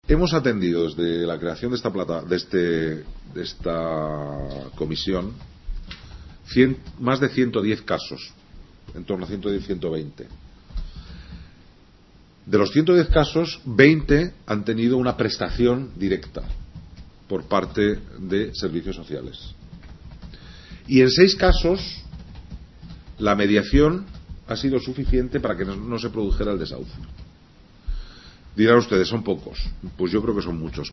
Hemos atendido desde la creación de esta comisión más de 110 casos, en torno a 110, 120. De los 110 casos, 20 han tenido una prestación directa por parte de servicios sociales. Y en 6 casos, la mediación ha sido suficiente para que no se produjera el desahucio. Dirán ustedes, son pocos. Pues yo creo que son muchos.